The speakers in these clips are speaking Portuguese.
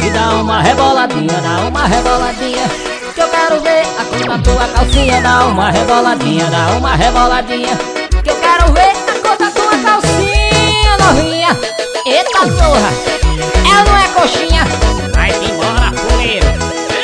e dá uma reboladinha, dá uma reboladinha. Que eu quero ver a cor da tua calcinha, dá uma reboladinha, dá uma reboladinha. Que eu quero ver a cor da tua calcinha, novinha. Eita porra, ela não é coxinha. Vai-te embora, fuleiro.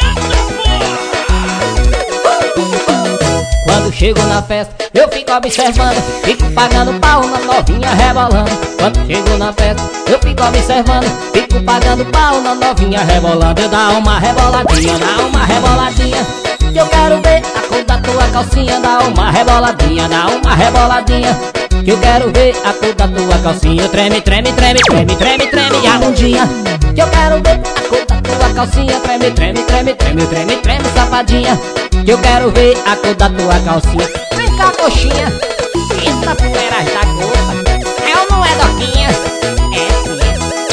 Quando chego na festa, eu fico observando, fico pagando pau na novinha rebolando. Quando chego na festa, eu fico observando, fico pagando pau na novinha rebolando. Eu dá uma reboladinha, dá uma reboladinha. Que eu quero ver a cor da tua calcinha, dá uma reboladinha, dá uma reboladinha. Que eu quero ver a cor da tua calcinha. Treme, treme, treme, treme, treme, treme a bundinha. Que eu quero ver a cor da tua calcinha. Treme, treme, treme, treme, treme, treme, safadinha. Que eu quero ver a cor da tua calcinha. Vem cá, coxinha. Eita poeira da gota. É ou não é, doquinha? É sim.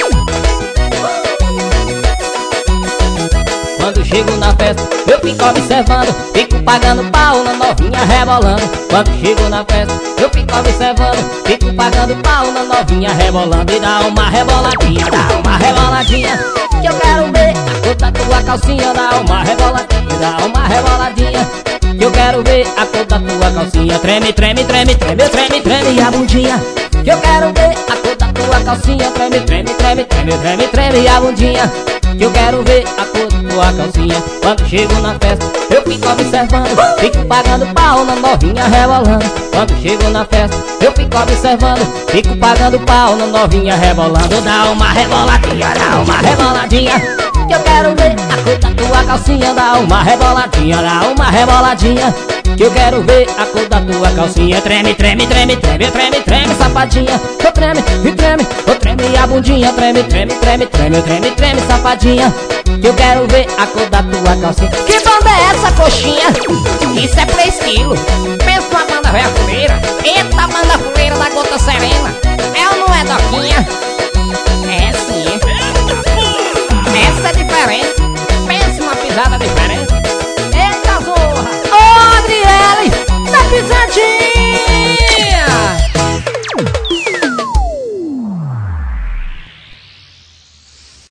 Quando chego na festa, eu fico observando, fico pagando pau na novinha rebolando. Quando chego na festa, eu fico observando, fico pagando pau na novinha rebolando. E dá uma reboladinha, dá uma reboladinha. Que eu quero ver a cor da tua calcinha, dá uma reboladinha, dá uma reboladinha. Que eu quero ver a cor da tua calcinha. Treme, treme, treme, treme, treme, treme a bundinha. Que eu quero ver a cor da tua calcinha. Treme, treme, treme, treme, treme, treme a bundinha. Que eu quero ver a cor da tua calcinha. Quando chego na festa, eu fico observando, fico pagando pau na novinha rebolando. Quando chego na festa, eu fico observando, fico pagando pau na novinha rebolando. Dá uma reboladinha, dá uma reboladinha. Que eu quero ver a cor da tua calcinha. Dá uma reboladinha, dá uma reboladinha. Que eu quero ver a cor da tua calcinha. Treme, treme, treme, treme, treme, treme, safadinha. Eu treme, e treme, eu treme a bundinha. Treme, treme, treme, treme, treme, treme, safadinha. Que eu quero ver a cor da tua calcinha. Que banda é essa, coxinha? Isso é pra estilo. Pensa numa banda velha fuleira. Eita, banda fuleira da gota serena. É ou não é, doquinha?